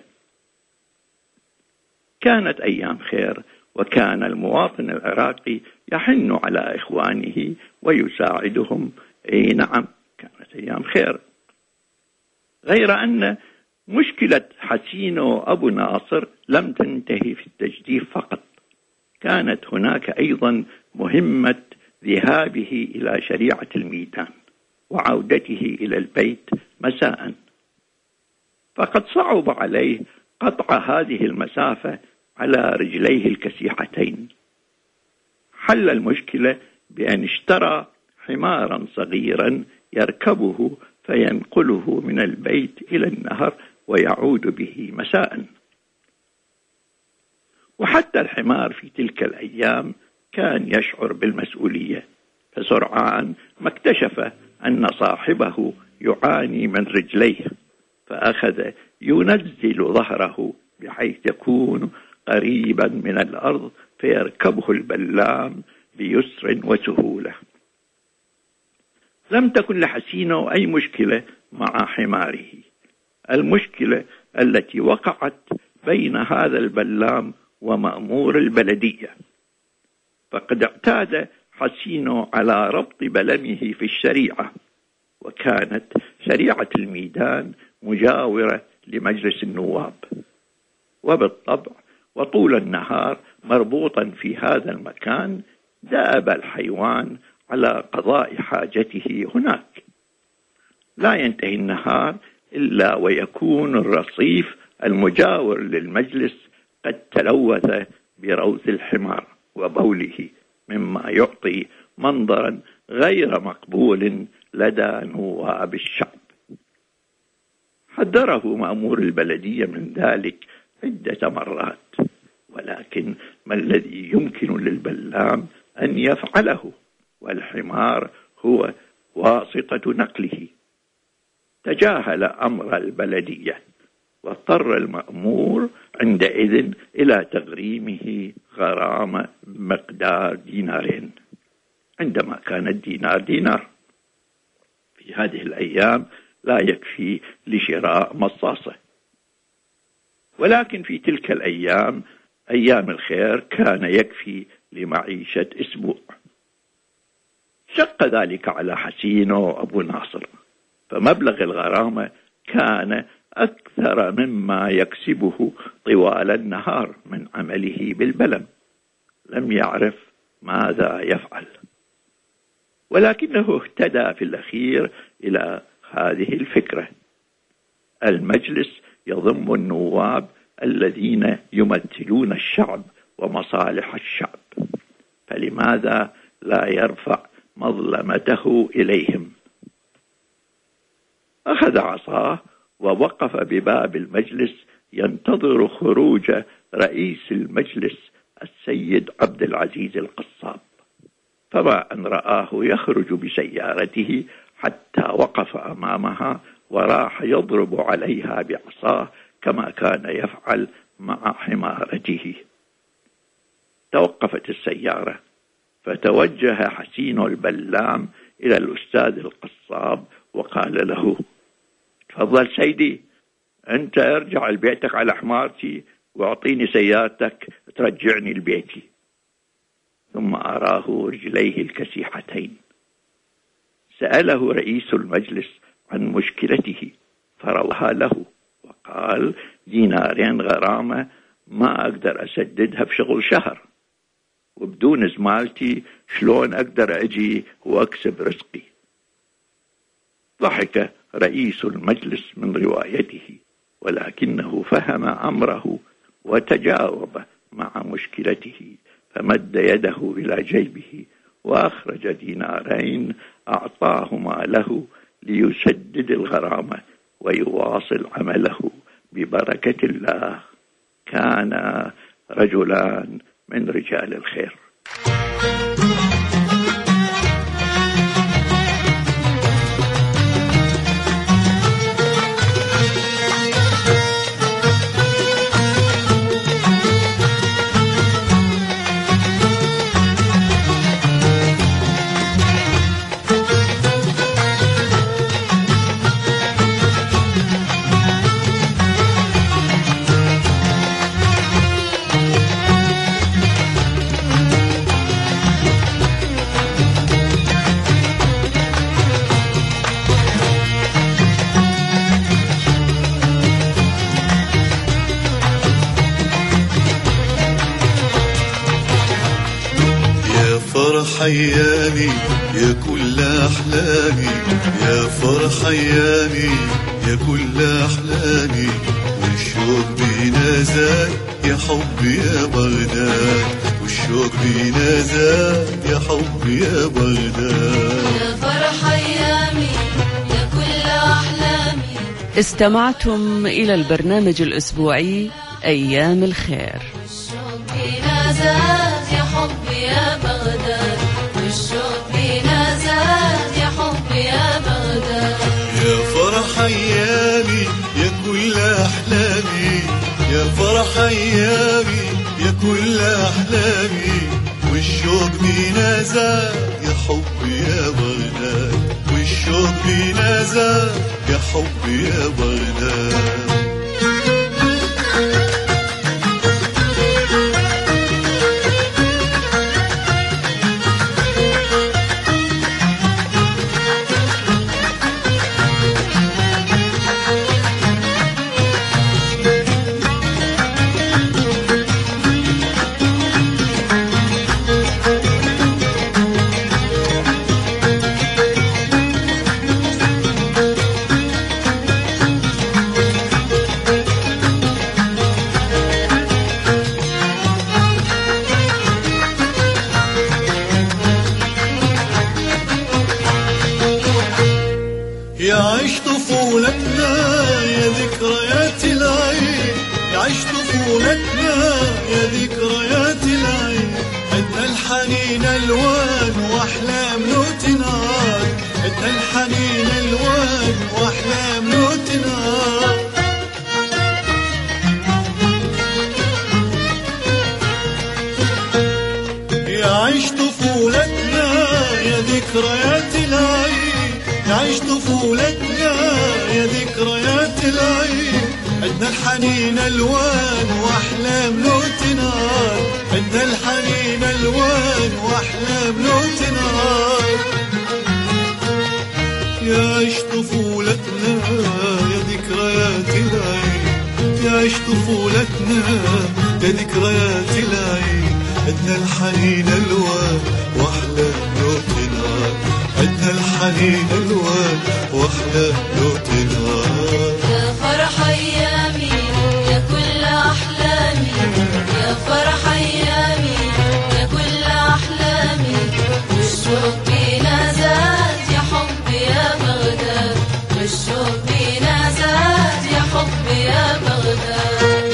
كانت أيام خير، وكان المواطن العراقي يحن على إخوانه ويساعدهم. أي نعم، كانت أيام خير. غير أن مشكلة حسينو أبو ناصر لم تنتهي في التجديف فقط، كانت هناك أيضا مهمة ذهابه إلى شريعة الميدان وعودته إلى البيت مساء. فقد صعب عليه قطع هذه المسافة على رجليه الكسيحتين. حل المشكلة بأن اشترى حمارا صغيرا يركبه فينقله من البيت إلى النهر ويعود به مساء. وحتى الحمار في تلك الأيام كان يشعر بالمسؤولية، فسرعان ما اكتشف أن صاحبه يعاني من رجليه، فأخذ ينزل ظهره بحيث يكون قريبا من الأرض فيركبه البلام بيسر وسهولة. لم تكن لحسينو أي مشكلة مع حماره. المشكلة التي وقعت بين هذا البلام ومأمور البلدية، فقد اعتاد حسينو على ربط بلمه في الشريعة، وكانت شريعة الميدان مجاورة لمجلس النواب، وبالطبع وطول النهار مربوطا في هذا المكان داب الحيوان على قضاء حاجته هناك. لا ينتهي النهار إلا ويكون الرصيف المجاور للمجلس قد تلوث بروث الحمار وبوله، مما يعطي منظرا غير مقبول لدى نواب الشعب. حذره مأمور البلدية من ذلك عدة مرات، ولكن ما الذي يمكن للبلام أن يفعله والحمار هو واسطة نقله؟ تجاهل أمر البلدية، واضطر المأمور عندئذ إلى تغريمه غرامة مقدار دينارين، عندما كان الدينار دينار. في هذه الأيام لا يكفي لشراء مصاصة، ولكن في تلك الأيام أيام الخير كان يكفي لمعيشة أسبوع. شق ذلك على حسين وأبو ناصر، فمبلغ الغرامة كان أكثر مما يكسبه طوال النهار من عمله بالبلم. لم يعرف ماذا يفعل، ولكنه اهتدى في الأخير إلى هذه الفكرة: المجلس يضم النواب الذين يمثلون الشعب ومصالح الشعب، فلماذا لا يرفع مظلمته إليهم؟ أخذ عصاه ووقف بباب المجلس ينتظر خروج رئيس المجلس السيد عبد العزيز القصاب، فما أن رآه يخرج بسيارته حتى وقف أمامها وراح يضرب عليها بعصاه كما كان يفعل مع حمارته. توقفت السيارة، فتوجه حسين البلام إلى الأستاذ القصاب وقال له: تفضل سيدي، أنت ارجع لبيتك على حمارتي واعطيني سيارتك ترجعني لبيتي. ثم أراه رجليه الكسيحتين. سأله رئيس المجلس عن مشكلته فرواها له وقال: دينارين غرامة ما أقدر أسددها بشغل شهر، وبدون زمالتي شلون أقدر أجي وأكسب رزقي؟ ضحك رئيس المجلس من روايته، ولكنه فهم أمره وتجاوب مع مشكلته، فمد يده إلى جيبه وأخرج دينارين أعطاهما له ليسدد الغرامة ويواصل عمله ببركة الله. كان رجلان من رجال الخير. فرح أيامي يا كل أحلامي، يا فرح أيامي يا كل أحلامي، والشوق بينا زاد يا حبي يا بغداد، والشوق بينا زاد يا حبي يا بغداد. يا فرح أيامي يا كل أحلامي. استمعتم إلى البرنامج الأسبوعي أيام الخير. والشوق بينا زاد يا حبي يا بغداد، والشوق بينا زاد يا حبي يا بغداد. يا فرح أيامي يا كل أحلامي، يا فرح أيامي يا كل أحلامي، والشوق بينا زاد يا حبي يا بغداد، والشوق بينا زاد يا حبي يا بغداد. يعيش طفولتنا يا ذكريات العين، يعيش طفولتنا يا ذكريات العين، عدنا الحنين الوان واحلام لو تنعاد، عدنا الحنين الوان واحلام لو تنعاد. يعيش طفولتنا يا ذكريات العين، يعيش طفولتنا يا ذكريات العين، عدنا الحنين الوان واحلام لو تنعاد، عدنا الحنين الوان واحلام لو تنعاد. يعيش طفولتنا يا ذكريات العين، يعيش طفولتنا يا ذكريات العين، عدنا الحنين الوان واحلام لو تنعاد، عدنا الحنين الوان واحلام لو تنعاد. يا فرح ايامي يا كل احلامي، يا فرح ايامي يا كل احلامي، والشوق بينا زاد يا حب يا بغداد، والشوق بينا زاد يا حب يا بغداد.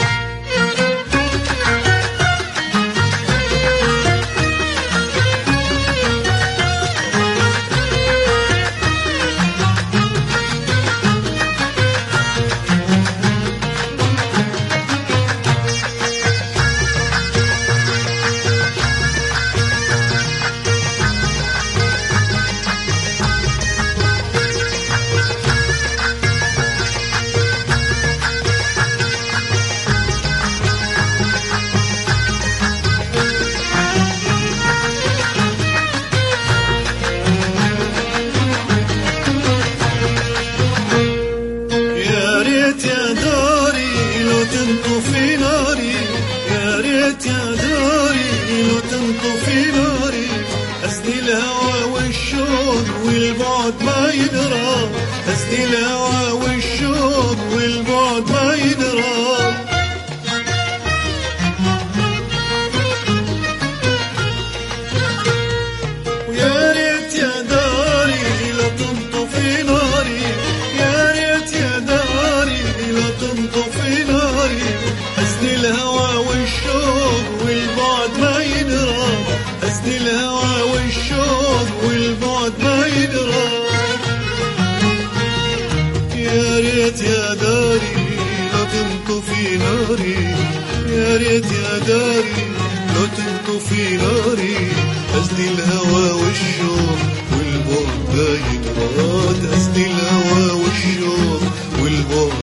تنطفي ناري، يا ريت يا داري لو تنطفي ناري، أسدي الهوى والشوق والبعد ما يدرى، أسدي الهوى والشوق والبعد ما يدرى. ويا ريت يا داري لو تنطفي ناري، يا ريت يا داري لو تنطفي ناري، أسدي الهوى والشوق والبعد ما يدرى، أسدي الهوى والشوق والبعد ما يدرى. يا ريت يا داري لو تنطفي ناري، يا ريت يا داري لو تنطفي ناري، أسدي الهوى والشوق والبعد ما يدرى، أسدي الهوى والشوق والبعد